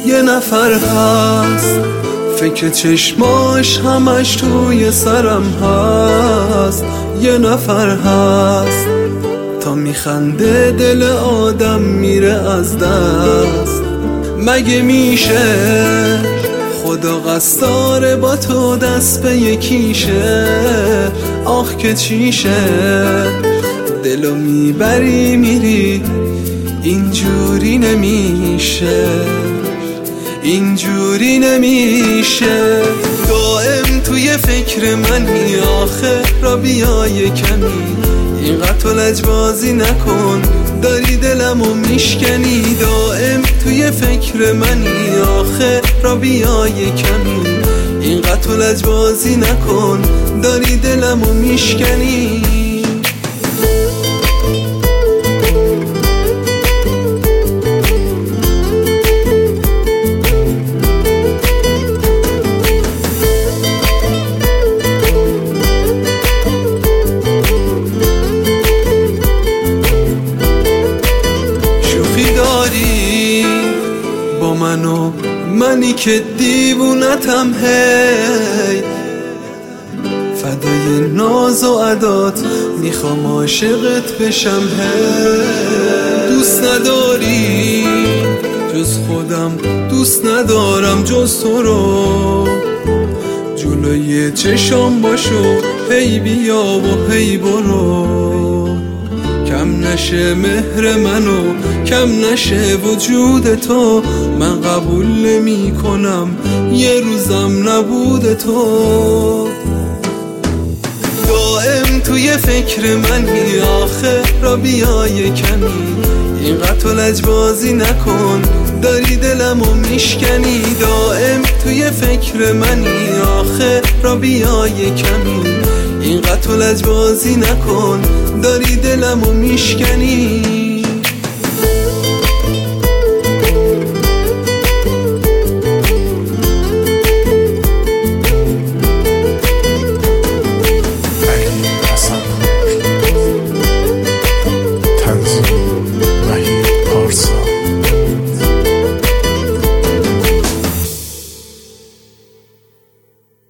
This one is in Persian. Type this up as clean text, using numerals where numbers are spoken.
یه نفر هست فکر چشماش همش توی سرم هست. یه نفر هست تا میخنده دل آدم میره از دست. مگه میشه خدا قصد داره با تو دست به یکیشه؟ آخ که چیشه دلو میبری میری، اینجوری نمیشه، اینجوری نمیشه. دائم توی فکر منی آخه را بیای کمی، اینقدر تو لجبازی نکن داری دلمو میشکنی. دائم توی فکر منی آخه را بیای کمی، اینقدر تو لجبازی نکن داری دلمو میشکنی. با منی که دیوونتم، هی فدای ناز و عدات میخوام عاشقت بشم. هی دوست نداری جز خودم، دوست ندارم جز تو رو. جلوی چشام باشو هی بیا و هی برو. کم نشه مهر منو، کم نشه وجود تو. من قبول نمی کنم یه روزم نبود تو. دائم توی فکر منی آخه را بیای کمی، اینقدر تو لجبازی نکن داری دلمو میشکنی. دائم توی فکر منی آخه را بیای کمی، اینقدر تو لجبازی نکن داری دلمو میشکنی.